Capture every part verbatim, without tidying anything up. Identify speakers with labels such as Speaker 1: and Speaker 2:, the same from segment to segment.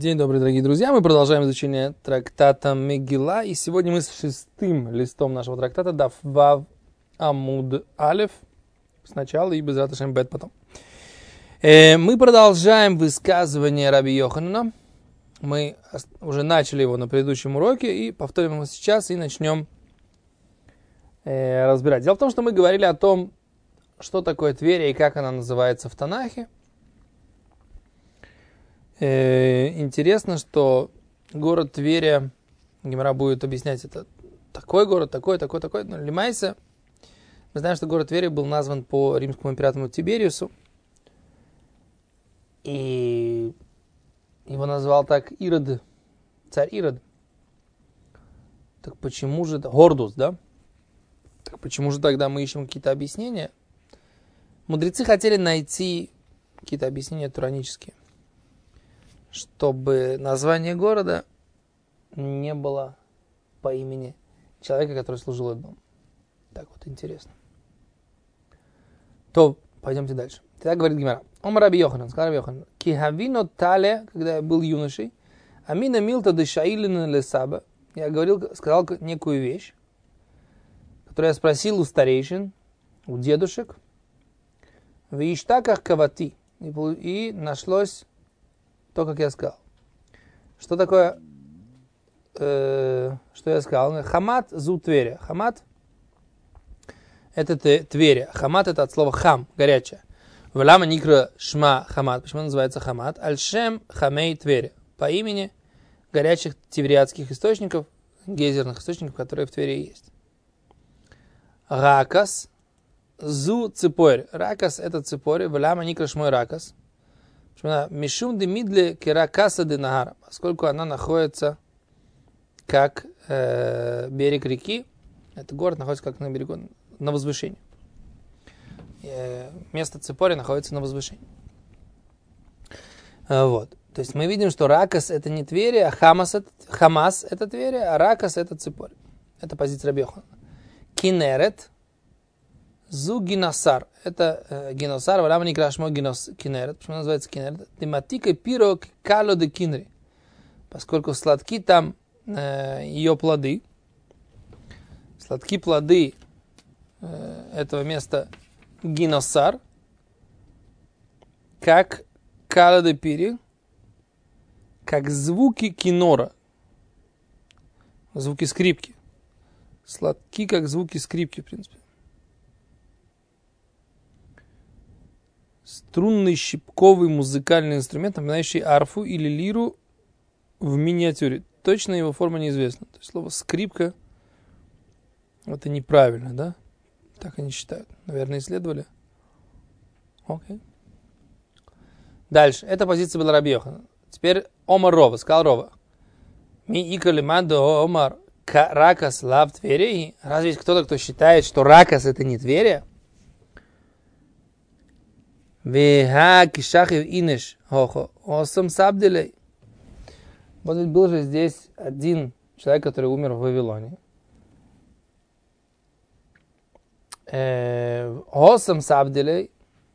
Speaker 1: День добрый, дорогие друзья. Мы продолжаем изучение трактата Мегилла. И сегодня мы с шестым листом нашего трактата Даф Вав Амуд Алеф сначала и Безрат Ашем Бет потом. Э, мы продолжаем высказывание Раби Йоханана. Мы уже начали его на предыдущем уроке и повторим его сейчас и начнем э, разбирать. Дело в том, что мы говорили о том, что такое Тверь и как она называется в Танахе. Интересно, что город Тверь, Гемара будет объяснять, это такой город, такой, такой, такой. Но Лимайса, мы знаем, что город Тверь был назван по римскому императору Тибериусу. И его назвал так Ирод, царь Ирод. Так почему же, Гордус, да? Так почему же тогда мы ищем какие-то объяснения? Мудрецы хотели найти какие-то объяснения туранические, чтобы название города не было по имени человека, который служил этому. Так вот, интересно. То, пойдемте дальше. Тогда говорит Гемара. Омар Раби Йоханан, сказал Раби Йоханан, кихавино тале, когда я был юношей, амина милта дешаилина лесаба, я говорил, сказал некую вещь, которую я спросил у старейшин, у дедушек, в иштаках кавати, и, и нашлось то, как я сказал. Что такое, э, что я сказал? Хамат зу Тверя. Хамат это Тверя. Хамат это от слова хам, горячая. Влама никра шма хамат. Почему называется хамат? Аль-шем хамей Тверя. По имени горячих тивериадских источников, гейзерных источников, которые в Твери есть. Ракас зу ципорь. Ракас это ципорь. Влама никра шмой ракас. Мишум де мидле керакаса де нагара, поскольку она находится как э, берег реки, этот город находится как на берегу, на возвышении. Э, место Ципори находится на возвышении. Э, вот. То есть мы видим, что Ракас это не Тверь, а Хамас это, Хамас это Тверь, а Ракас это Ципори. Это позиция Раби Йоханана. Кинерет зу гиносар. Это э, гиносар, валама не крашмо кинерет. Почему называется кинерет? Тематика пиро кало де кинри. Поскольку сладки там э, ее плоды. Сладки плоды э, этого места гиносар. Как кало де пири. Как звуки кинора. Звуки скрипки. Сладки, как звуки скрипки, в принципе. Струнный щипковый музыкальный инструмент, напоминающий арфу или лиру в миниатюре. Точно его форма неизвестна. То есть слово скрипка это неправильно, да? Так они считают. Наверное, исследовали. Окей. Дальше. Эта позиция была Раби Йоханана. Теперь Омар Рова. Сказал Рова. Ми икали мандо Омар ракас лав Твери. Разве есть кто-то, кто считает, что ракас это не Тверия? Веха кишахив инеш хохо осам сабделей. Вот ведь был же здесь один человек, который умер в Вавилоне. Осам сабделей.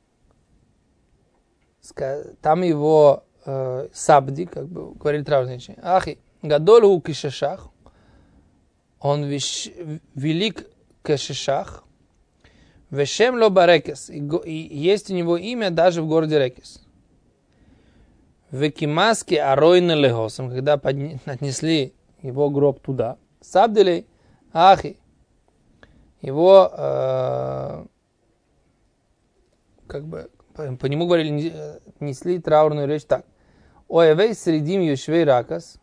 Speaker 1: Там его э, сабди, как бы говорили травные женщины. Ахи, гадолу кишашах. Он виш, велик кишашах. Вешем ло барекес. И есть у него имя даже в городе Рекес. Векимаски аройны лехосом. Когда отнесли его гроб туда. Сабделей ахи. Его э, как бы по, по нему говорили, несли траурную речь так. Оэвей средим юшвей ракас.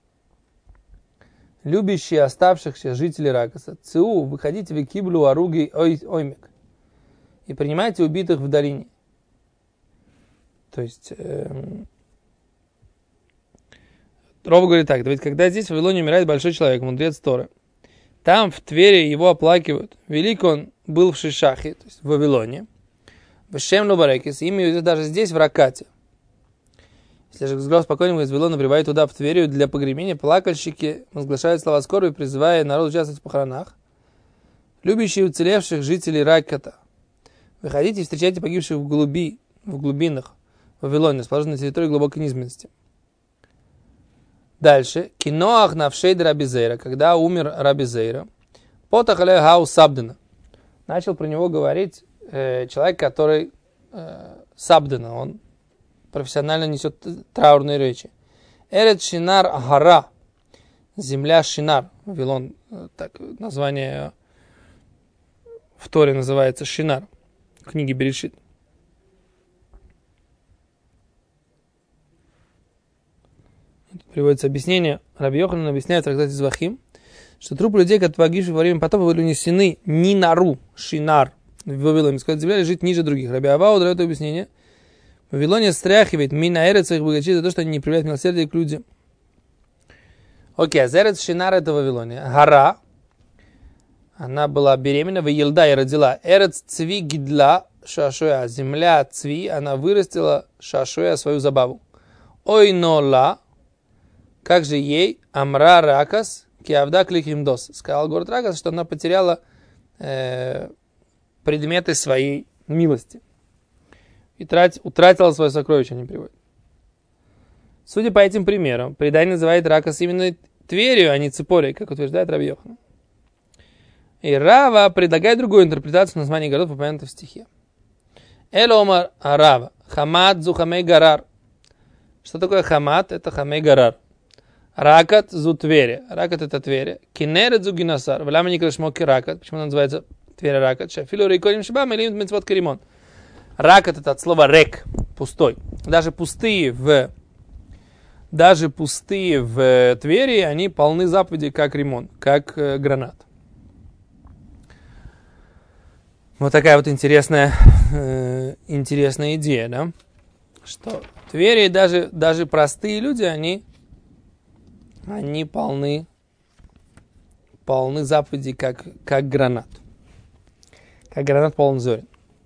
Speaker 1: Любящие оставшихся жителей Ракаса. Цу, выходите в киблу аруги оймек. И принимайте убитых в долине. То есть, эм, Рова говорит так, ведь когда здесь в Вавилоне умирает большой человек, мудрец Торы, там в Твери его оплакивают. Велик он был в Шишахе, то есть в Вавилоне. В Шем Лобарекис, имя даже здесь в Ракате. Если же взгляд спокойненько из Вавилона прибывает туда, в Тверию, для погребения, плакальщики возглашают слова скорби, призывая народ участвовать в похоронах. Любящие уцелевших жителей Раката, выходите и встречайте погибших в, глуби, в глубинах Вавилоне, расположенной на территории глубокой низменности. Дальше. Киноах навшейд Рабизейра, когда умер Рабизейра. Потахале хау сабдена. Начал про него говорить э, человек, который э, сабдена, он профессионально несет траурные речи. Эрет Шинар Гара, земля Шинар. Вавилон, так название в Торе называется Шинар, в книге Берешит. Приводится объяснение. Раби Йоханан объясняет в трактате Звахим, что трупы людей, которые погибшие во время потопа, были унесены Нинару, Шинар, в Вавилоне. Сказать, земля лежит ниже других. Раби Авау дает объяснение. В Вавилоне стряхивает Минаэрет своих богачей за то, что они не проявляют милосердие к людям. Окей, Азерет Шинар это в Вавилоне. Гара, она была беременна, в Елда и родила. Эрец Цви Гидла Шашоя, земля Цви, она вырастила Шашоя свою забаву. Ой Нола, как же ей Амра Ракас, Киавда Клихимдос, сказал город Ракас, что она потеряла э, предметы своей милости. И трать, утратила свое сокровище, они приводят. Судя по этим примерам, предание называет Ракас именно Тверью, а не Ципорей, как утверждает Раби Йоханан. И Рава предлагает другую интерпретацию названий городов, упомянутых в стихе. Эломар Рава, Хамад зу хамей гарар. Что такое Хамад? Это хамей гарар. Ракат зу Твери. Ракат это Твери. Кинерет зу гинасар. Вляма не крашмоки ракат. Почему она называется Твери ракат? Шафилу рейкорим шибам или митцвот каримон. Ракат это от слова рек, пустой. Даже пустые в даже пустые в Твери, они полны заповедей, как римон, как э, гранат. Вот такая вот интересная, э, интересная идея, да? Что в Твери даже, даже простые люди, они, они полны, полны заповедей, как, как гранат. Как гранат полон зерен.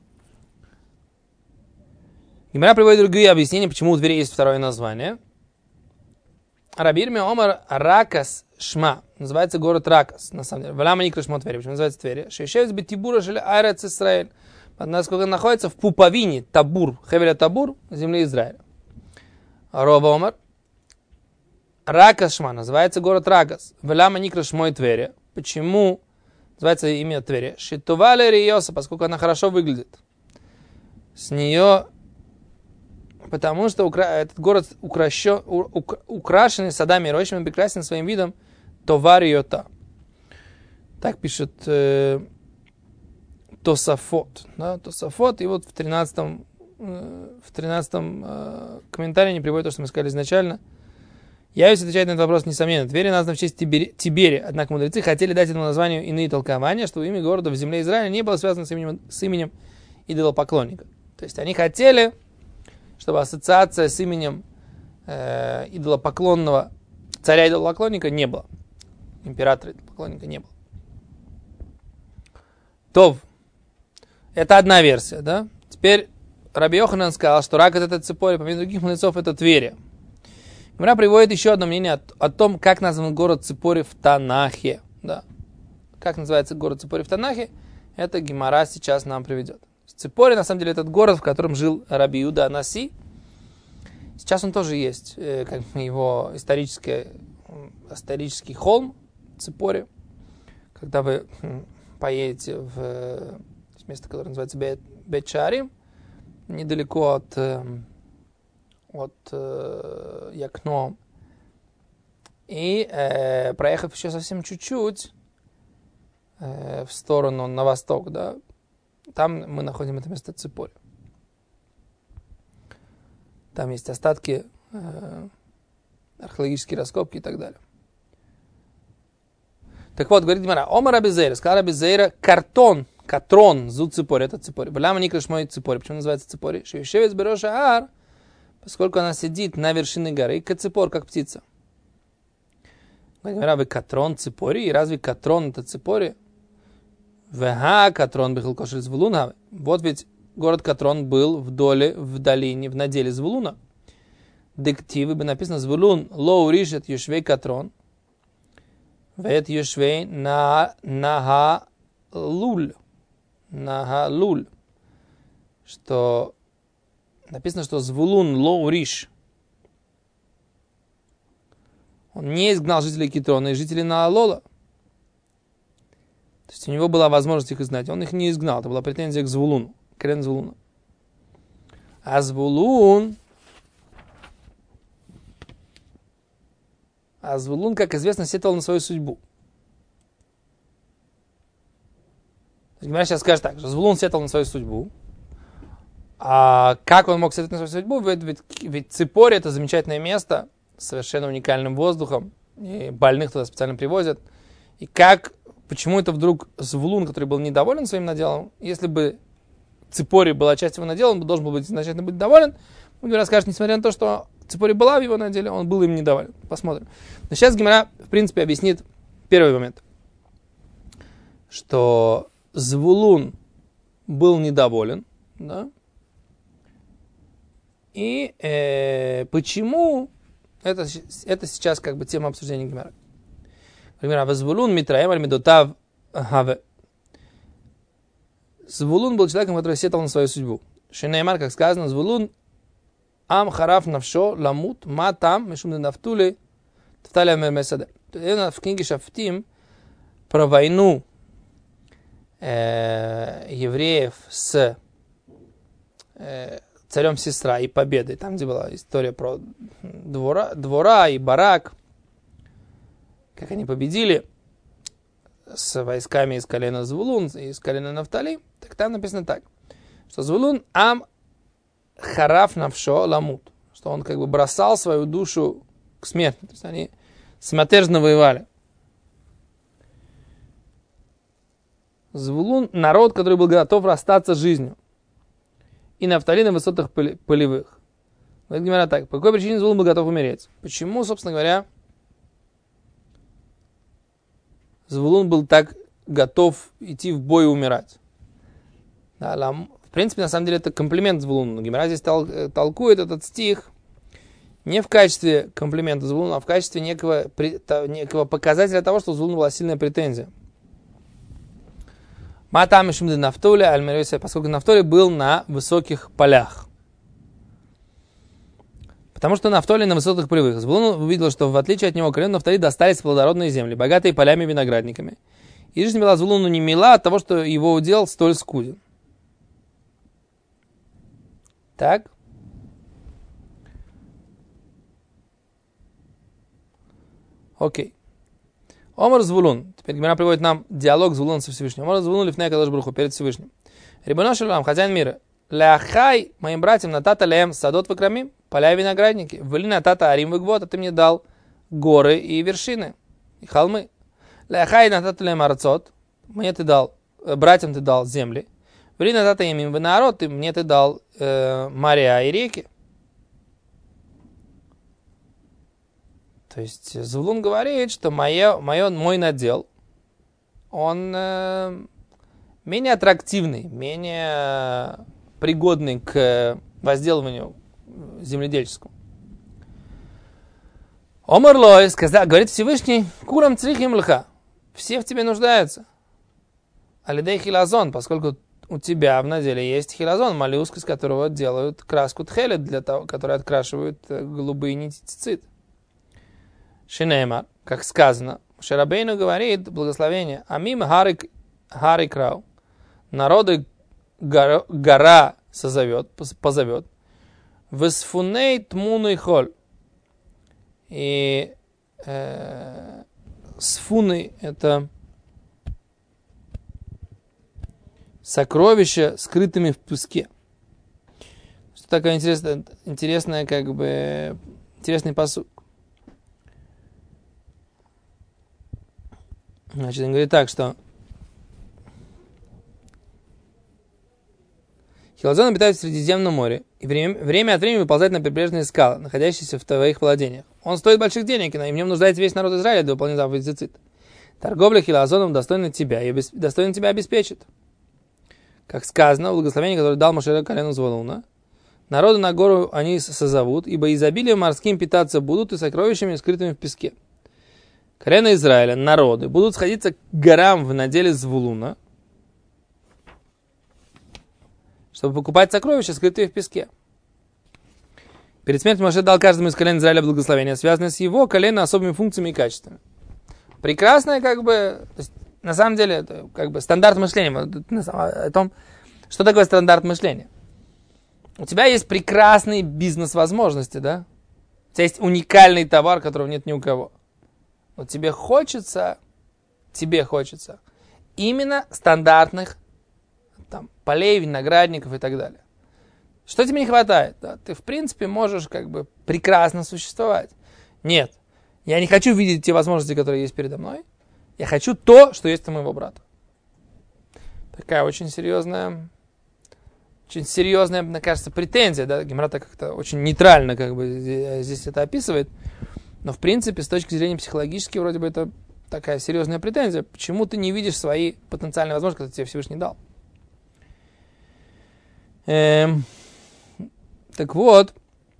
Speaker 1: Гемара приводит другие объяснения, почему у Твери есть второе название. Раби Ирмия Омар Ракас Шма. Называется город Ракас, на самом деле. Валяма Никра Шма Твери. Почему называется Твери? Шейшевец Бетибура Шеле Айрец Исраэль. Насколько находится в пуповине Табур, Хевеля Табур, земли Израиля. Рова Омар Ракас Шма. Называется город Ракас. Валяма Никра Шма Твери. Почему называется имя Твери? Шитували Риоса, поскольку она хорошо выглядит. С нее... Потому что укра... этот город укращен... ук... украшенный садами и рощами, прекрасен своим видом, товариота. Так пишет э... Тосафот. Да? Тосафот. И вот в тринадцатом, э... в тринадцатом э... комментарии не приводит то, что мы сказали изначально. Явис отвечает на этот вопрос несомненно. Тверь названа в честь Тибери... Тибери. Однако мудрецы хотели дать этому названию иные толкования, чтобы имя города в земле Израиля не было связано с именем, с именем идолопоклонника. То есть они хотели, чтобы ассоциация с именем э, идолопоклонного царя идолопоклонника не было. Императора идолопоклонника не было. То, это одна версия, да? Теперь Раби Йоханан сказал, что Ракат это Ципори, помимо других мудрецов это Твери. Гемара приводит еще одно мнение о, о том, как назван город Ципори в Танахе. Да. Как называется город Ципори в Танахе, это Гемара сейчас нам приведет. Ципори, на самом деле, этот город, в котором жил Раби Иуда Анаси. Сейчас он тоже есть, как его исторический, исторический холм Ципори. Когда вы поедете в место, которое называется Бет-Шаарим, недалеко от, от Якно, и э, проехав еще совсем чуть-чуть э, в сторону на восток, да, там мы находим это место Ципори. Там есть остатки, э, археологические раскопки и так далее. Так вот, говорит Гемара, Омар Раби Зейра, сказал Раби Зейра, картон, катрон, зу Ципори, это Ципори. Бляма никраш мой Ципори. Почему называется Ципори? Шевшевец бероша ар, поскольку она сидит на вершине горы, как ципор, как птица. Говорит Гемара, вы катрон Ципори, и разве катрон это Ципори? Вега Катрон бихалкошель Звулуна. Вот ведь город Катрон был в доле, в долине, в наделе Звулуна. Дективы бы написано Звулун лоу ришет юшвей Катрон. Вет юшвей на нагалуль. Нагалуль. Что написано, что Звулун лоу риш. Он не изгнал жителей Китрона и жителей Наалола. То есть у него была возможность их изгнать. Он их не изгнал. Это была претензия к Звулуну. Колено Звулуна. А Звулун... А Звулун, как известно, сетовал на свою судьбу. Гемара сейчас скажет так, что Звулун сетовал на свою судьбу. А как он мог сетовать на свою судьбу? Ведь, ведь, ведь Ципори — это замечательное место с совершенно уникальным воздухом. И больных туда специально привозят. И как, почему это вдруг Звулун, который был недоволен своим наделом, если бы Ципори была часть его надела, он должен был быть изначально быть доволен. Гемара скажет, несмотря на то, что Ципори была в его наделе, он был им недоволен. Посмотрим. Но сейчас Гемара, в принципе, объяснит первый момент. Что Звулун был недоволен. Да? И э, почему? Это, это сейчас как бы тема обсуждения Гемара. Гемара. Звулун митраем аль медотав хаве. Звулун был человеком, который сетовал на свою судьбу. Шинеймар, как сказано, Звулун ам хараф навшо ламут ма там мишум нафтули тафталя мермесаде. В книге Шафтим про войну э, евреев с э, царем Сисра и победой. Там, где была история про двора, двора и барак, как они победили с войсками из колена Звулун и из колена Нафтали. Так там написано так, что Звулун ам хараф навшо ламут, что он как бы бросал свою душу к смерти. То есть они самоотверженно воевали. Звулун — народ, который был готов расстаться с жизнью. И Нафтали на высотах полевых. Говорит Гемара так, по какой причине Звулун был готов умереть? Почему, собственно говоря, Звулун был так готов идти в бой и умирать? Да, лам... В принципе, на самом деле, это комплимент Звулуну. Гемара здесь тол... толкует этот стих не в качестве комплимента Звулуну, а в качестве некого, некого показателя того, что у Звулуна была сильная претензия. Матам ишум де Нафтоли, аль-Меройся, поскольку Нафтоли был на высоких полях. Потому что Нафтоли на высотах полевых. Звулун увидел, что в отличие от него колену Нафтали достались плодородные земли, богатые полями и виноградниками. И жизнь была Звулуну не мила от того, что его удел столь скуден. Так. Окей. Омар Звулун. Теперь Гемара приводит нам диалог Звулуна со Всевышним. Омар Звулун лифней кадош барух ху, перед Всевышним. Рибоно шель олам, хозяин мира. Ляхай моим братьям натата леем садот вакрамим, поля и виноградники. Вели натата арим вэгвот, а ты мне дал горы и вершины, и холмы. Ляхай натата леем арцот, мне ты дал, братьям ты дал земли. Вели натата им им народ, ты мне ты дал э, моря и реки. То есть Звулун говорит, что мое, мое, мой надел, он э, менее аттрактивный, менее пригодный к возделыванию земледельческому. Омар лой, сказал, говорит Всевышний, курам црихим лха, все в тебе нуждаются. Алидей хилазон, поскольку у тебя в наделе есть хилазон, моллюск, из которого делают краску тхелет, для того, которые открашивают голубые нити цицит. Шинеймар, как сказано, Шарабейну говорит благословение, амим харик харикрау, народы гора, гора созовет, позовет, весфуней тмуну и холь, и э, сфуны это сокровища, скрытыми в песке. Что такое интересное, интересное как бы интересный посуд. Значит, он говорит так, что хилазон обитает в Средиземном море и время, время от времени выползает на прибрежные скалы, находящиеся в твоих владениях. Он стоит больших денег, и в нем нуждается весь народ Израиля для выполнения заповедей цицит. Торговля хилазоном достойна тебя и достойно тебя обеспечит. Как сказано, в благословении, которое дал Моше колену Звулуна, народы на гору они созовут, ибо изобилием морским питаться будут и сокровищами, скрытыми в песке. Колено Израиля, народы, будут сходиться к горам в наделе Звулуна, чтобы покупать сокровища, скрытые в песке. Перед смертью Моше дал каждому из колен Израиля благословение, связанное с его коленом особыми функциями и качествами. Прекрасное, как бы, то есть, на самом деле, это как бы стандарт мышления. О том, что такое стандарт мышления. У тебя есть прекрасные бизнес-возможности, да? У тебя есть уникальный товар, которого нет ни у кого. Но тебе хочется, тебе хочется именно стандартных там, полей, виноградников и так далее. Что тебе не хватает? Да? Ты, в принципе, можешь как бы прекрасно существовать. Нет, я не хочу видеть те возможности, которые есть передо мной. Я хочу то, что есть у моего брата. Такая очень серьезная, очень серьезная, мне кажется, претензия. Да? Гемара как-то очень нейтрально как бы здесь это описывает. Но, в принципе, с точки зрения психологической, вроде бы это такая серьезная претензия. Почему ты не видишь свои потенциальные возможности, которые тебе Всевышний дал? Эм, так вот,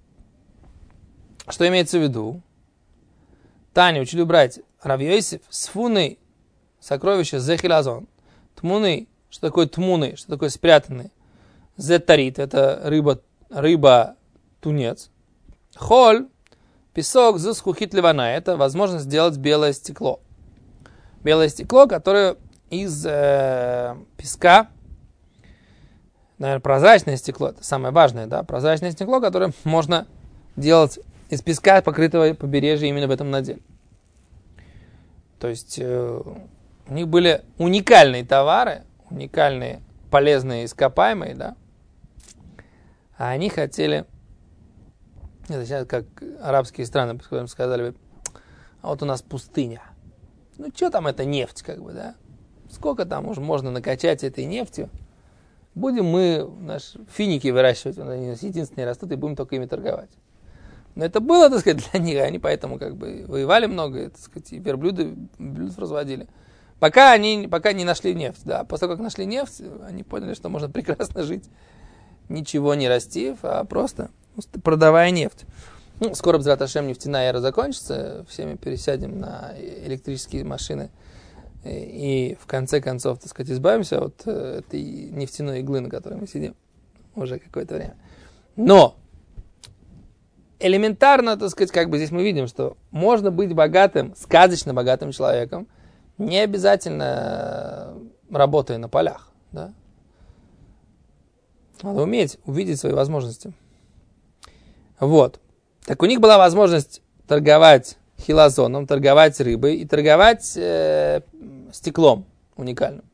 Speaker 1: что имеется в виду? Таня, учили брать Рав Йосеф, сфуны, сокровища, зехилазон. Тмуны, что такое тмуны, что такое спрятанный. Зетарит, это рыба, рыба, тунец. Холь, песок, зусхухит ливана, это возможность сделать белое стекло. Белое стекло, которое из э, песка, наверное, прозрачное стекло, это самое важное, да, прозрачное стекло, которое можно делать из песка, покрытого побережья именно в этом наделе. То есть э, у них были уникальные товары, уникальные полезные ископаемые, да, а они хотели, это сейчас как арабские страны сказали, а вот у нас пустыня. Ну, что там эта нефть, как бы, да? Сколько там уже можно накачать этой нефтью? Будем мы наши финики выращивать, они у нас единственные растут, и будем только ими торговать. Но это было, так сказать, для них, они поэтому как бы воевали много, так сказать, и верблюды, верблюдов разводили. Пока они пока не нашли нефть, да. После того, как нашли нефть, они поняли, что можно прекрасно жить, ничего не растив, а просто продавая нефть. Ну, скоро, б'эзрат Ашем, нефтяная эра закончится, все мы пересядем на электрические машины и, и в конце концов, так сказать, избавимся от этой нефтяной иглы, на которой мы сидим уже какое-то время. Но элементарно, так сказать, как бы здесь мы видим, что можно быть богатым, сказочно богатым человеком, не обязательно работая на полях, да? Надо уметь увидеть свои возможности. Вот. Так у них была возможность торговать хилазоном, торговать рыбой и торговать э, стеклом уникальным.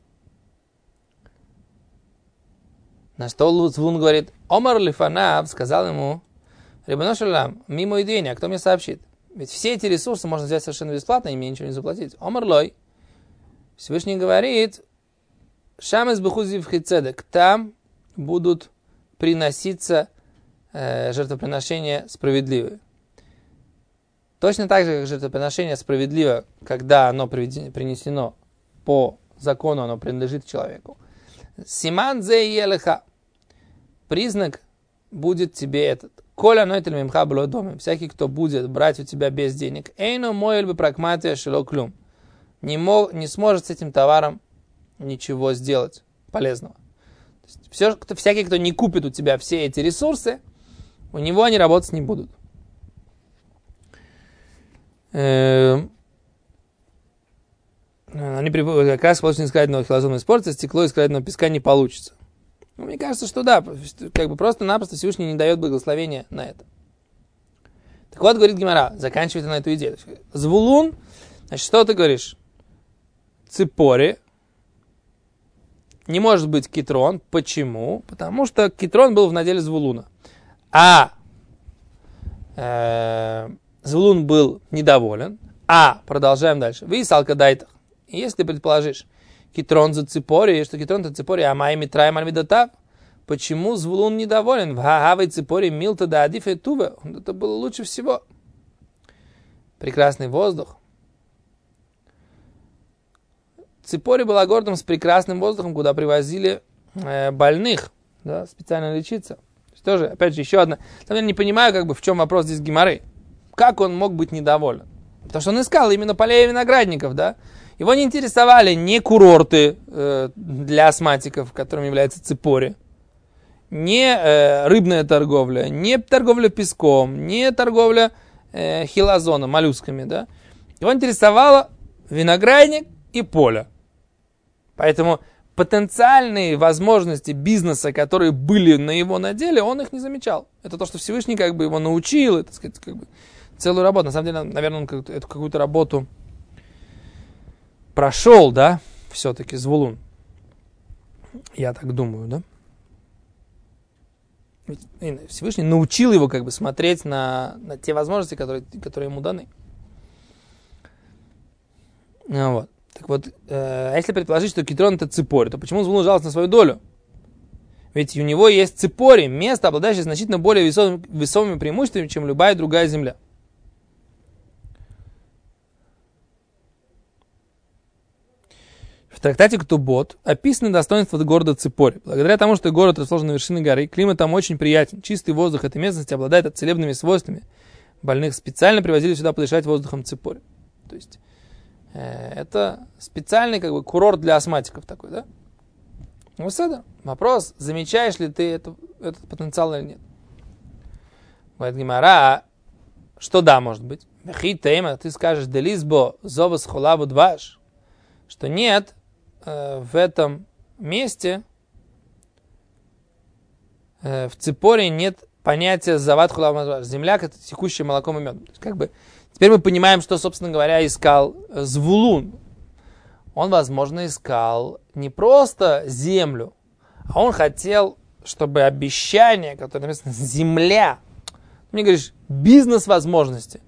Speaker 1: На что Звун говорит, Омар Лифанав сказал ему, Рибоно шель олам, мимо идея, а кто мне сообщит? Ведь все эти ресурсы можно взять совершенно бесплатно, и мне ничего не заплатить. Омар Лой, Всевышний говорит, Шам из бехузи в хицедек, там будут приноситься э, жертвоприношения справедливые. Точно так же, как жертвоприношение справедливо, когда оно принесено по закону, оно принадлежит человеку. Симан зе елеха. Признак будет тебе этот. Коля нойтель мимха было дома. Всякий, кто будет брать у тебя без денег, эйно моэль бы прагматия шело клюм. Не, мог, не сможет с этим товаром ничего сделать полезного. То есть, все, кто, всякий, кто не купит у тебя все эти ресурсы, у него они работать не будут. Они как раз получено из краденого хилозонного спорта, стекло из краденого песка не получится. Ну, мне кажется, что да, как бы просто-напросто Всевышний не дает благословения на это. Так вот, говорит Гемара, заканчивает на эту идею. Звулун, значит, что ты говоришь? Ципори. Не может быть китрон. Почему? Потому что китрон был в наделе Звулуна. А э, Звулун был недоволен. А, продолжаем дальше. Вы салка дайтах. Если ты предположишь, китрон за ципори, что китрон за ципори, а майми траем альвидатав, почему Звулун недоволен? В хагавой ципори милта да адиф и туве. Это было лучше всего. Прекрасный воздух. Ципори была городом с прекрасным воздухом, куда привозили э, больных, да, специально лечиться. Тоже, опять же, еще одна. Там я не понимаю, как бы, в чем вопрос здесь Гемары. Как он мог быть недоволен? Потому что он искал именно полей виноградников, да. Его не интересовали ни курорты э, для астматиков, которыми является Ципори, не э, рыбная торговля, не торговля песком, не торговля э, хилозоном, моллюсками, да. Его интересовало виноградник и поле. Поэтому потенциальные возможности бизнеса, которые были на его наделе, он их не замечал. Это то, что Всевышний как бы его научил, это, так сказать, как бы целую работу. На самом деле, наверное, он эту какую-то работу прошел, да, все-таки Звулун. Я так думаю, да. Всевышний научил его как бы смотреть на, на те возможности, которые, которые ему даны. Ну, вот. Так вот, э, если предположить, что Китрон это ципорь, то почему Звулун жаловался на свою долю? Ведь у него есть ципори, место, обладающее значительно более весомыми, весомыми преимуществами, чем любая другая земля. В трактате Ктубот описаны достоинства города Ципори. Благодаря тому, что город расположен на вершине горы, климат там очень приятен. Чистый воздух этой местности обладает целебными свойствами. Больных специально привозили сюда подышать воздухом Ципори. То есть э, это специальный как бы курорт для астматиков такой, да? Ну, это вопрос, замечаешь ли ты это, этот потенциал или нет. Говорит Гемара, что да, может быть. Ты скажешь, делизбо зовас холаву дваш, что нет, э, в этом месте, э, в Ципоре нет понятия зават холаву дваш. Земля, как текущее молоком и медом. Как бы, теперь мы понимаем, что, собственно говоря, искал Звулун. Он, возможно, искал не просто землю, а он хотел, чтобы обещание, которое написано земля, мне говоришь, бизнес-возможности,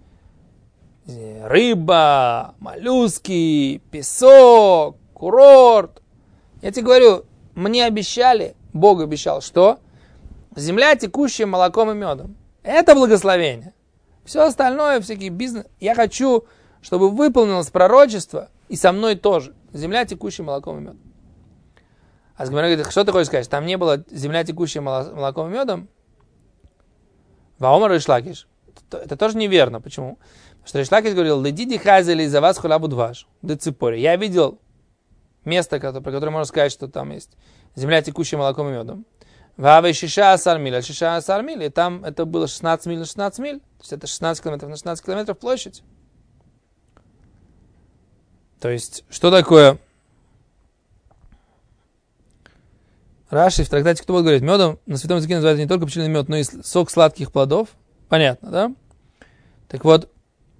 Speaker 1: рыба, моллюски, песок, курорт. Я тебе говорю, мне обещали, Бог обещал, что земля, текущая молоком и медом. Это благословение. Все остальное, всякий бизнес. Я хочу, чтобы выполнилось пророчество, и со мной тоже. Земля, текущая молоком и медом. А Гемара говорит, что ты хочешь сказать? Там не было земля, текущая молоком и медом? Ваомар Ришлакиш. Это тоже неверно. Почему? Потому что Ришлакиш говорил, ледиди хазели за вас хулабу дваш. До Ципори. Я видел место, про которое можно сказать, что там есть земля, текущая молоком и медом. Вавы шиша асар миль, а шиша асар миль. И там это было шестнадцать миль на шестнадцать миль. То есть это шестнадцать километров на шестнадцать километров площадь. То есть, что такое? Раши в трактате Ктубот говорит, медом на святом языке называется не только пчелиный мед, но и сок сладких плодов. Понятно, да? Так вот,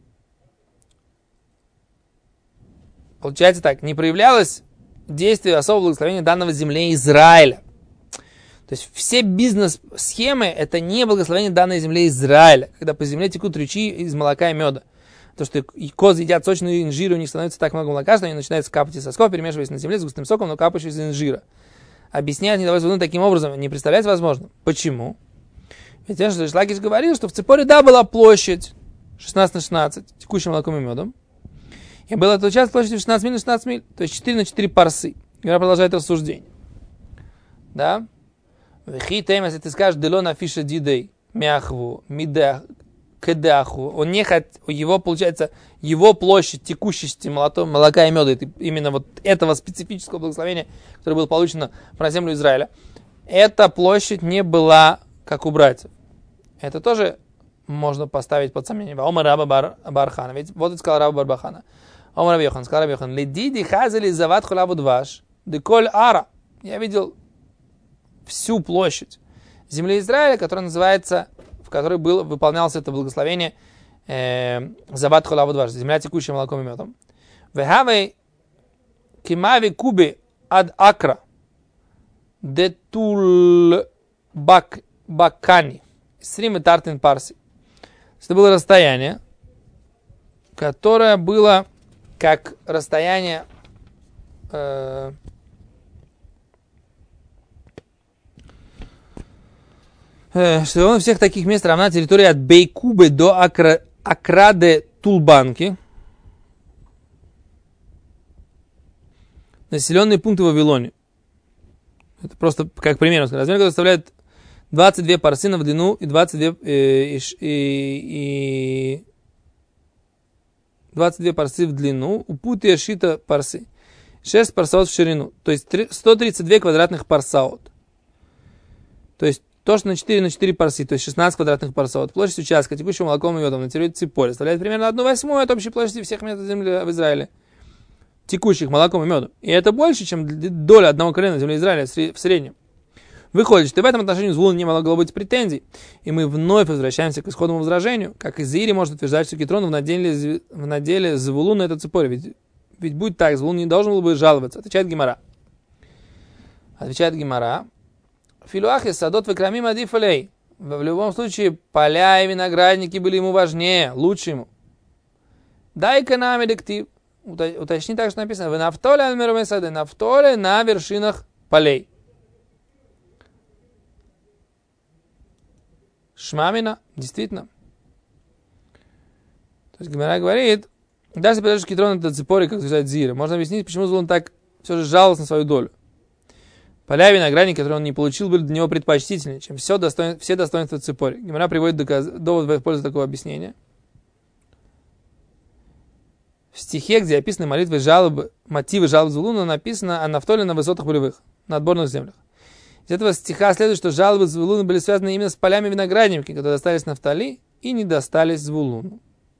Speaker 1: получается так, не проявлялось действие особого благословения данного земле Израиля. То есть все бизнес-схемы это не благословение данной земле Израиля, когда по земле текут ручьи из молока и меда. То, что козы едят сочную инжир, у них становится так много молока, что они начинают капать из сосков, перемешиваясь на земле с густым соком, но капающим из инжира. Объясняет недовольство таким образом, не представляется возможным. Почему? Ведь Ришлакиш говорил, что в Ципоре, да, была площадь шестнадцать на шестнадцать, текущим молоком и медом. И был этот участок площадью шестнадцать миль на шестнадцать миль, то есть четыре на четыре парсы. Гемара продолжает рассуждение. Да? Если ты скажешь, дело на фиша дидей, мяхву, мидах, кедаху, он не хот... его, получается, его площадь текущести молока и меда, это именно вот этого специфического благословения, которое было получено про землю Израиля, эта площадь не была, как у братьев. Это тоже можно поставить под сомнение. Омар Раба бар, Бархана, ведь вот это сказал Раба Барбахана. Омар Раби Йохан, сказал Раби Йохан, ледиди хазели зават хулаву дваш, деколь ара. Я видел всю площадь земли Израиля, которая называется, в которой было, выполнялось это благословение Зават холаву дваш, земля, текущая молоком и медом. Вехавей кимави куби ад акра детул бак бакани срим и тартин парси. Это было расстояние, которое было как расстояние э, что он всех таких мест равна территории от Бейкубы до Акра, Акраде Тулбанки. Населенные пункты в Вавилоне. Это просто как пример. Размер, который составляет двадцать две парсины в длину и двадцать две, э, и, и, двадцать две парсы в длину. У пути шита парсы. шесть парсаот в ширину. То есть сто тридцать два квадратных парсаот. То есть то, что на четыре на четыре парси, то есть шестнадцать квадратных парсов, площадь участка, текущего молоком и медом на территории Ципори, составляет примерно одну восьмую от общей площади всех мест земли в Израиле, текущих молоком и медом. И это больше, чем доля одного колена земли Израиля в среднем. Выходит, что в этом отношении Звулун не могло быть претензий, и мы вновь возвращаемся к исходному возражению, как и Зири может утверждать, что Китрон в наделе, в наделе Звулуна это Ципори. Ведь, ведь будь так, Звулун не должен был бы жаловаться. Отвечает Гемара. Отвечает Гемара. Филуахи садот векрамим адифалей. В любом случае, поля и виноградники были ему важнее, лучше ему. Дай-ка нам эдиктив. Уточни так, что написано. Вы нафтоле альмировые сады, нафтоле на вершинах полей. Шмамина, действительно. То есть Гемара говорит, даже если подождешь Китрон это Ципори, как утверждает Зира, можно объяснить, почему Звулун так все же жаловался на свою долю. Поля и виноградники, которые он не получил, были для него предпочтительнее, чем все, достоин... все достоинства Ципори. Гемара приводит доказ... довод в пользу такого объяснения. В стихе, где описаны молитвы жалобы, мотивы жалоб Звулуна, написано о Нафтоле на высотах полевых, на отборных землях. Из этого стиха следует, что жалобы Звулуна были связаны именно с полями виноградниками, которые достались Нафтали и не достались Звулуну.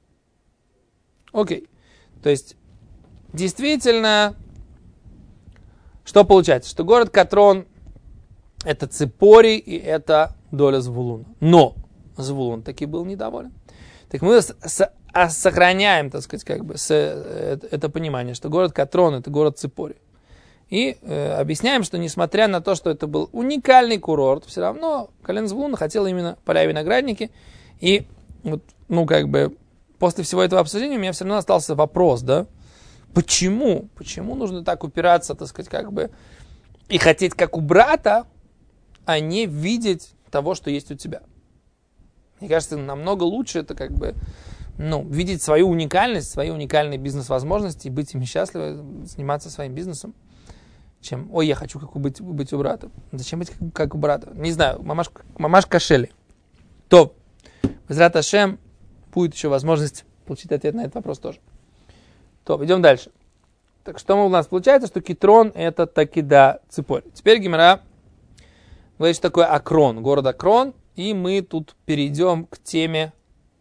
Speaker 1: Окей. То есть, действительно, что получается? Что город Катрон это Ципори и это доля Звулуна. Но Звулун таки был недоволен. Так мы с, с, а сохраняем, так сказать, как бы с, это, это понимание, что город Катрон это город Ципори. И э, объясняем, что несмотря на то, что это был уникальный курорт, все равно колено Звулуна хотело именно поля и виноградники. И вот, ну, как бы, после всего этого обсуждения у меня все равно остался вопрос, да, почему? Почему нужно так упираться, так сказать, как бы, и хотеть как у брата, а не видеть того, что есть у тебя? Мне кажется, намного лучше это как бы, ну, видеть свою уникальность, свои уникальные бизнес-возможности, и быть ими счастливым, заниматься своим бизнесом, чем, ой, я хочу как быть, быть у брата. Зачем быть как, как у брата? Не знаю, мамаш, мамаш кашели. То, Безрат Ашем, будет еще возможность получить ответ на этот вопрос тоже. То, идем дальше. Так что у нас получается, что Китрон это таки да Ципори. Теперь Гемара говорит, что такое Акрон, город Акрон, и мы тут перейдем к теме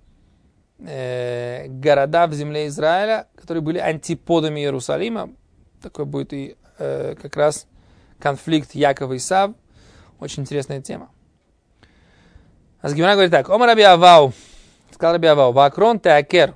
Speaker 1: э, города в земле Израиля, которые были антиподами Иерусалима. Такой будет и э, как раз конфликт Якова и Исав. Очень интересная тема. А с Гемара говорит так: Омар Раби Авау, сказал Раби Авау, Ваакрон теакер.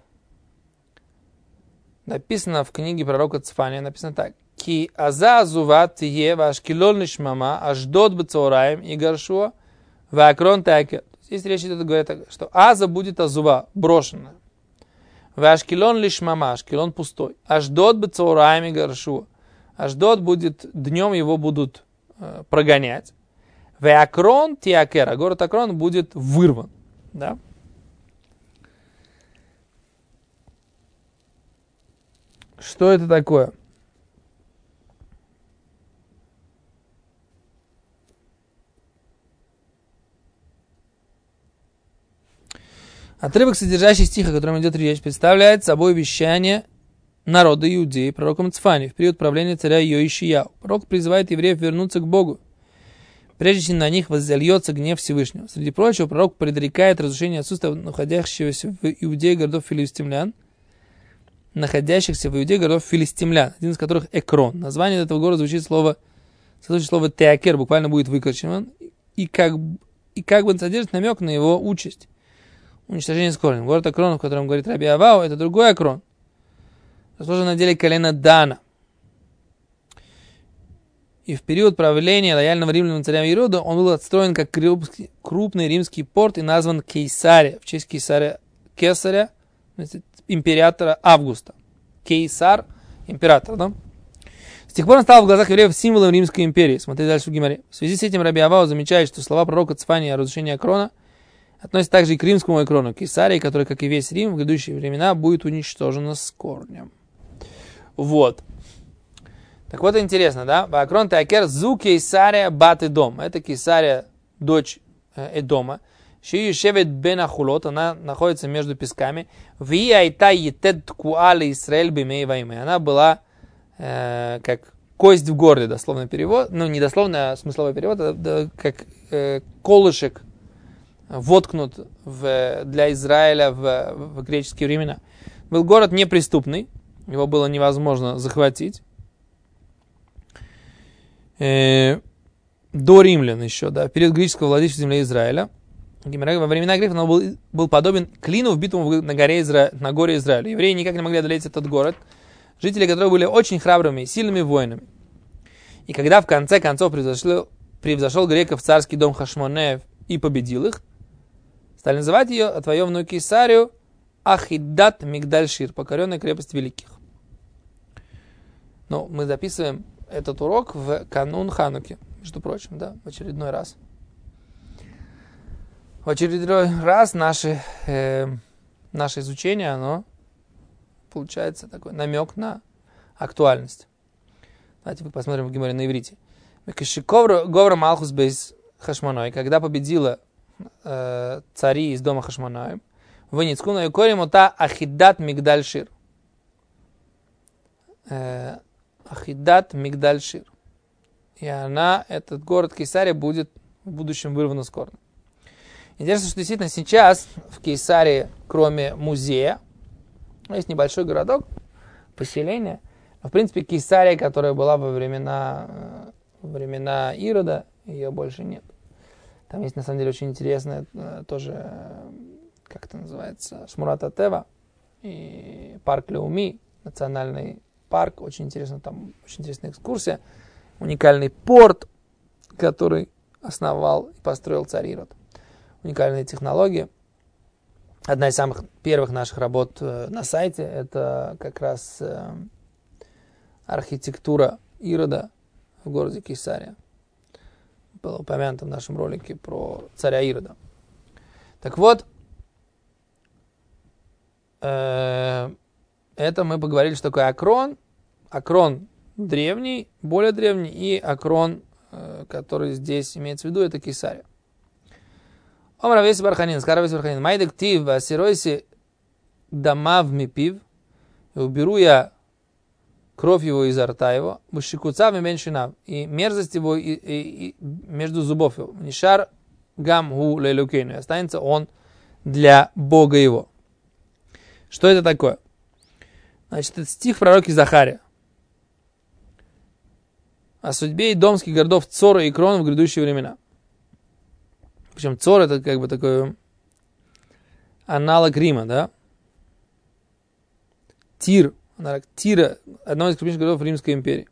Speaker 1: Написано в книге пророка Цфания, написано так: Ки аза азува тие вашкилон лишмама аждот бецораем и гаршуа ваакрон теакер. Здесь речь идет, говорит, что аза будет азува, брошенная. Вашкилон лишмама, ашкилон пустой. Аждот бецораем и гаршуа. Аждот будет, днем его будут э, прогонять. Ваакрон теакер, а город Акрон будет вырван. Да? Что это такое? Отрывок, содержащий стих, о котором идет речь, представляет собой вещание народа Иудеи пророком Цфани в период правления царя Йоишияу. Пророк призывает евреев вернуться к Богу, прежде чем на них воззальется гнев Всевышнего. Среди прочего, пророк предрекает разрушение отсутствия находящегося в Иудее городов филистимлян, находящихся в Иудее городов филистимлян, один из которых Экрон. Название этого города звучит слово, звучит слово теакер, буквально будет выкорчеван, и как, и как бы содержит намек на его участь. Уничтожение с корнем. Город Акрон, в котором говорит Раби Авау, это другой Акрон, расположен на деле колена Дана. И в период правления лояльного римляна царя Ирода он был отстроен как крупный римский порт и назван Кейсария, в честь Кейсария, Кесаря, императора Августа. Кейсар, император, да? С тех пор он стал в глазах евреев символом Римской империи. Смотри дальше в Гемаре. В связи с этим Раби Авау замечает, что слова пророка Цфания о разрушении Акрона относятся также и к римскому Акрону, Кейсарии, который, как и весь Рим, в грядущие времена будет уничтожен с корнем. Вот. Так вот интересно, да? Акрон теакер зу Кейсария бат Эдом. Это Кейсария, дочь э, Эдома. Шию шевет бен Ахулот, она находится между песками. Ви айта етед ткуали Исраэль бимей вайме. Она была э, как кость в горле, дословный перевод, ну не дословный, а смысловой перевод, а, да, как э, колышек воткнут в, для Израиля в, в греческие времена. Был город неприступный, его было невозможно захватить. Э, до римлян еще, да, период греческого владычества земли Израиля. Во времена греков он был, был подобен клину, вбитому на, горе Изра... на горе Израиля. Евреи никак не могли одолеть этот город, жители которого были очень храбрыми и сильными воинами. И когда в конце концов превзошел, превзошел греков царский дом Хашмонеев и победил их, стали называть ее, отвоеванную Кейсарию, Ахиддат Мигдаль-Шир, покоренная крепость великих. Ну, мы записываем этот урок в канун Хануки, между прочим, да, в очередной раз. В очередной раз наше, э, наше изучение, оно получается такой намек на актуальность. Давайте посмотрим в Геморе на иврите. Говра Малхус бейс Хашмоной, когда победила э, цари из дома Хашмоной, в Ницкуну и Коримота Ахиддат Мигдаль-Шир. Ахиддат Мигдаль-Шир. И она, этот город Кейсария, будет в будущем вырвана с корня. Интересно, что действительно сейчас в Кейсарии, кроме музея, есть небольшой городок, поселение. Но, в принципе, Кейсария, которая была во времена, во времена Ирода, ее больше нет. Там есть, на самом деле, очень интересное тоже, как это называется, Шмурат ха-Тева и парк Леуми, национальный парк. Очень интересно, там очень интересная экскурсия. Уникальный порт, который основал и построил царь Ирод. Уникальные технологии. Одна из самых первых наших работ на сайте — это как раз архитектура Ирода в городе Кейсария. Было упомянуто в нашем ролике про царя Ирода. Так вот, э, это мы поговорили, что такое акрон. Акрон древний, более древний, и акрон, э, который здесь имеется в виду, это Кейсария. Омар Авеси Барханин, сказал Авеси Барханин, майдек тив, асиройси дамав мипив, и уберу я кровь его изо рта его, бушикуцав и меньшинав, и мерзость его и, и, и между зубов его. Нишар гам гу лейлукейну, и останется он для Бога его. Что это такое? Значит, это стих пророка Захария о судьбе идомских городов Цора и Крона в грядущие времена. Причем Цор — это как бы такой аналог Рима, да? Тир, аналог Тира, одного из крупнейших городов Римской империи.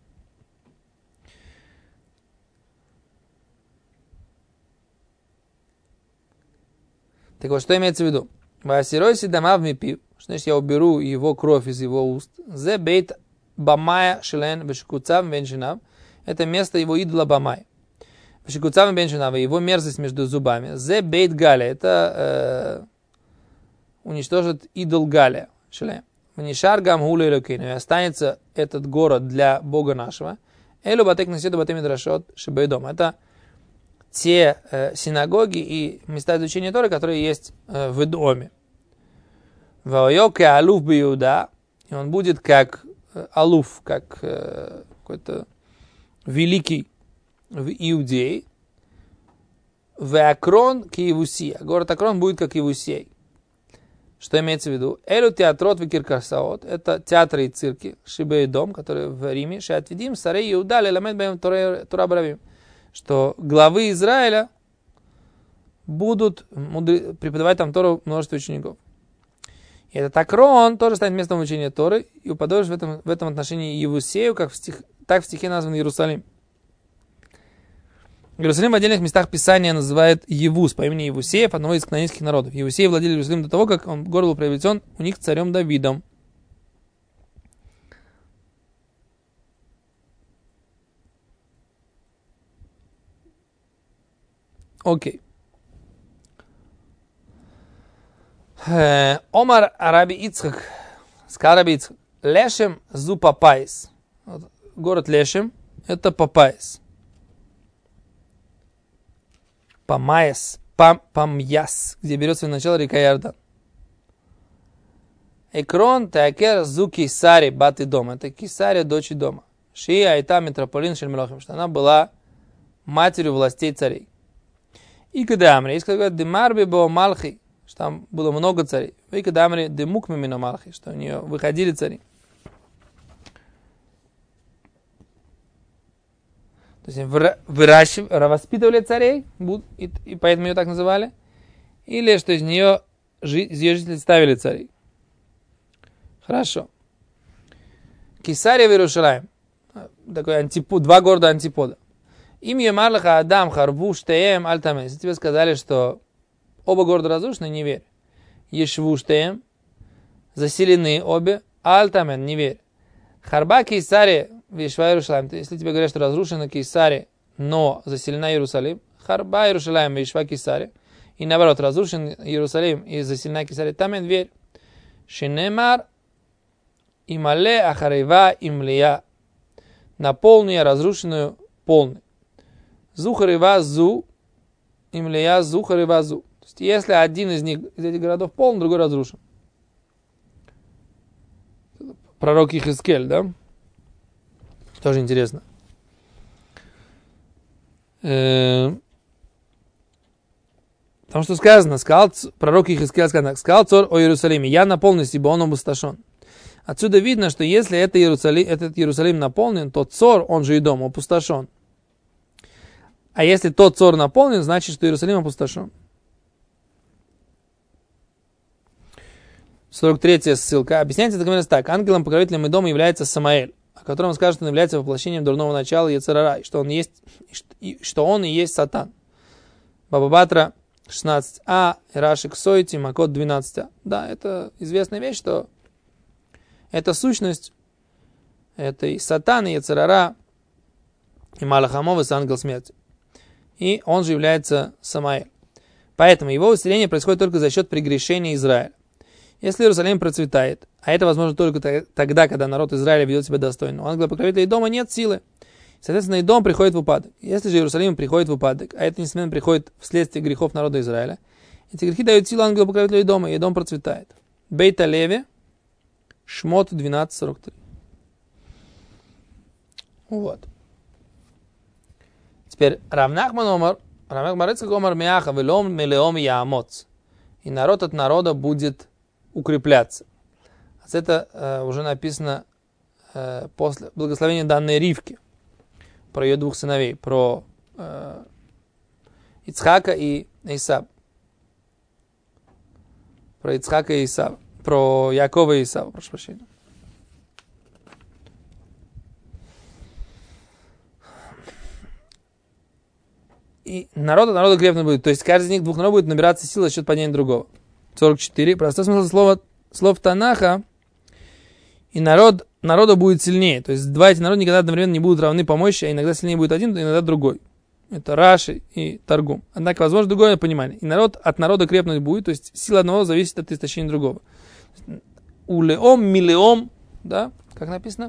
Speaker 1: Так вот, что имеется в виду? Васиройси дамав мипив, что значит я уберу его кровь из его уст. Зе бейт бамая шилен бешкуцав веншинав. Это место его идола Бамай. Бешкуцав веншинав, его мерзость между зубами. Зе бейт галя, это э, уничтожит идол Галя. Шилен. Внишар гам гуле локейну, и останется этот город для Бога нашего. Элю батек наседу батеми драшот шебейдом. Это те э, синагоги и места изучения Торы, которые есть э, в Эдоме. Ваойоке алуф биуда, и он будет как э, алуф, как э, какой-то великий в Иудее. В Акрон к Евусия. Город Акрон будет как Евусей. Что имеется в виду? Элю театрот викиркасаот. Это театры и цирки. Шибей дом, которые в Риме. Шеатвидим сарей Иуда леламед бэм Тора бравим. Что главы Израиля будут мудр... преподавать там Тору множество учеников. И этот Акрон тоже станет местом учения Торы. И уподобишь в этом, в этом отношении Евусею, как в стих... так в стихе назван Иерусалим. Иерусалим в отдельных местах Писания называет Евус по имени Евусеев, одного из кнаанейских народов. Евусеи владели Иерусалимом до того, как он, город был приобретен у них царем Давидом. Окей. Омар Араби Ицхак, сказал Раби Ицхак, Лешем зу Папайс. Город Лешем — это Папайс. Памайс, пам, Памьяс, где берет свое начало река Иордан. Экрон Теакер зу Кейсари баты дома. Это Кейсария, дочь дома. Шия Айта Метрополин Шельмелохим, что она была матерью властей царей. И когда Амри, есть когда Демарби Бо Малхи, что там было много царей. И когда Амри Демукми Мино Малхи, что у нее выходили цари. То есть выращивали, воспитывали царей, и, и поэтому ее так называли. Или что из нее, из ее жителей ставили царей. Хорошо. Кесария в Иерусалим. Такой антипод, два города антипода. Им Емарлаха Адам Харву Штеем Альтаме. Если тебе сказали, что оба города разрушены, не верь. Ешву Штеем. Заселены обе. Альтамен, не верь. Харба Кейсария в Ешва Иерусалим. Если тебе говорят, что разрушена Кейсария, но заселена Иерусалим. Харба Иерусалим в Ешва Кейсария. И наоборот, разрушен Иерусалим и заселена Кейсария. Тамен, верь. Шинемар Имале Ахарева Имлия. Наполни разрушенную полной. Зухарева Зу Имлия Зухарева Зу. То есть, если один из них, из этих городов полон, другой разрушен. Пророк Ихискель, да? Тоже интересно. Потому что сказано, сказал, пророк Ихискель сказал, сказал царь о Иерусалиме, я наполнюсь, ибо он опустошен. Отсюда видно, что если это Иерусалим, этот Иерусалим наполнен, то царь, он же и дом, опустошен. А если тот царь наполнен, значит, что Иерусалим опустошен. сорок третья ссылка. Объясняется это так. Ангелом-покровителем дома является Самаэль, о котором он скажет, что он является воплощением дурного начала Йецер ха-ра, и что он есть, и что он и есть Сатан. Баба Батра шестнадцать а, Раши Ксойти, Макот двенадцать а. Да, это известная вещь, что эта сущность, это и Сатан, и Йецер ха-ра, и Малахамов, и ангел смерти. И он же является Самаэль. Поэтому его усиление происходит только за счет прегрешения Израиля. Если Иерусалим процветает, а это возможно только тогда, когда народ Израиля ведет себя достойно, у ангела-покровителя дома нет силы. Соответственно, и дом приходит в упадок. Если же Иерусалим приходит в упадок, а это, несомненно, приходит вследствие грехов народа Израиля, эти грехи дают силу ангела-покровителя дома, и дом процветает. Бейта Леви, Шмот двенадцать сорок три. Вот. Теперь Равнахман Омар, Равнахман Марецкий Омар Миаха, Велом Мелеом Яамоц. И народ от народа будет укрепляться. Это э, уже написано э, после благословения данной Ривки, про ее двух сыновей, про э, Ицхака и Исав. Про Ицхака и Исав. Про Якова и Исава, прошу прощения. И народ от народа крепнет будет. То есть каждый из них двух народов будет набираться сил за счет падения другого. сорок четыре. Простой смысл слова, слов Танаха. И народ, народа будет сильнее. То есть два эти народа никогда одновременно не будут равны по мощи, а иногда сильнее будет один, иногда другой. Это Раши и Таргум. Однако, возможно, другое понимание. И народ от народа крепнуть будет, то есть сила одного зависит от истощения другого. Улеом, милеом, да, как написано?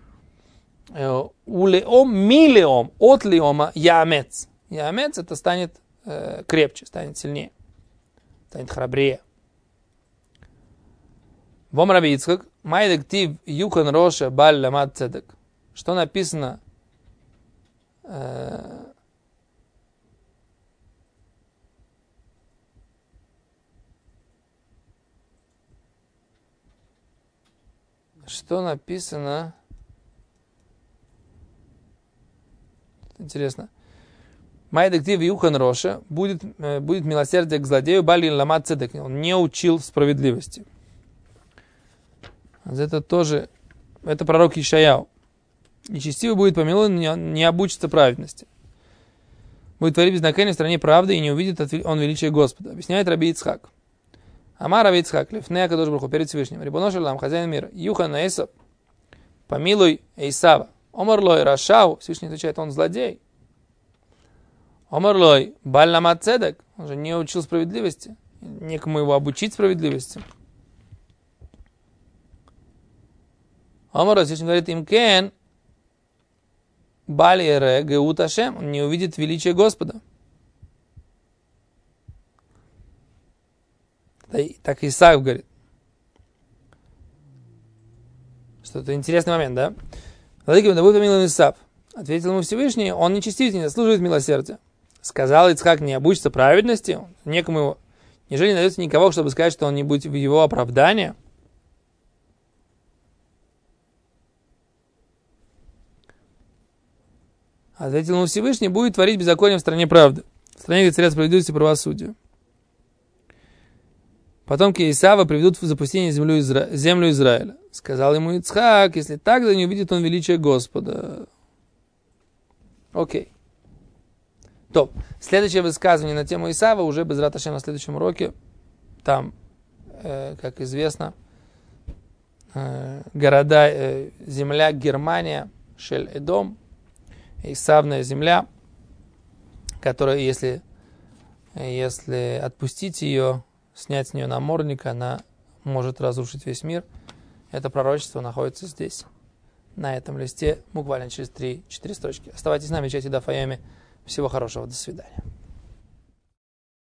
Speaker 1: Улеом, милеом, от леома, яамец. Яамец это станет э, крепче, станет сильнее, станет храбрее. Вом Раби Ицхак, майдектив юхан роша баль ламад цедек. Что написано э, что написано интересно. Майдектив юхан роша будет, э, будет милосердие к злодею баль ламад цедек. Он не учил справедливости. Это тоже, это пророк Ишаяу. Нечестивый будет помилован, не, не обучится праведности. Будет творить безнаконие в стране правды и не увидит он величия Господа. Объясняет Раби Ицхак. Ама Раби Ицхак, лифнея кадош баруху, перед Всевышним. Рибоно шель олам, хозяин мира. Юхан Эйсав, помилуй Эйсава. Омар лой Рашау, Всевышний отвечает, он злодей. Омар лой баль ламад цедек, он же не учил справедливости. Некому его обучить справедливости. Омар Всевышний говорит, им кен баль эре геут Ашем, он не увидит величие Господа. Так Исаак говорит. Что это интересный момент, да? Владыка да будет милым Исав. Ответил ему Всевышний, он нечестивый, не заслуживает милосердия. Сказал Ицхак, не обучится праведности, некому его. Неужели не найдется никого, чтобы сказать, что он не будет в его оправдании? Ответил ему Всевышний, будет творить беззаконие в стране правды, в стране, где царят справедливость и правосудие. Потомки Исава приведут в запустение землю, Изра... землю Израиля. Сказал ему Ицхак, если так, да не увидит он величие Господа. Окей. То, следующее высказывание на тему Исава уже без раташем на следующем уроке. Там, э, как известно, э, города, э, земля Германия, Шель-Эдом, Исавная земля, которая, если, если отпустить ее, снять с нее намордник, она может разрушить весь мир. Это пророчество находится здесь, на этом листе, буквально через три-четыре строчки. Оставайтесь с нами, чайте Даф Йоми. Всего хорошего, до свидания.